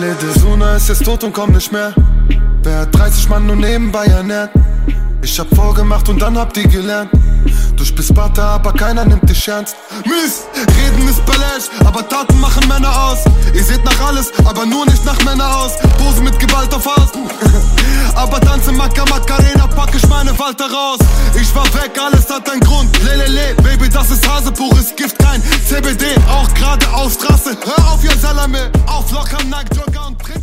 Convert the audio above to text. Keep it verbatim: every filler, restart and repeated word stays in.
Ale de Suna ist jetzt tot und kommt nicht mehr. Wer hat dreißig Mann nur nebenbei ernährt? Ich hab vorgemacht und dann hab die gelernt. Du spielst Butter, aber keiner nimmt dich ernst. Mist, reden ist Balash, aber Taten machen Männer aus. Ihr seht nach alles, aber nur nicht nach Männer aus. Pose mit Gewalt auf Außen. Aber tanze Maca Macarena, pack ich meine Walter raus. Ich war weg, alles hat einen Grund. Lelele, Baby, das ist Hase, pures Gift, kein C B D. Auch gerade auf Straße, hör auf, ihr Salame. Auf locker, Nike, Jogger und Trink.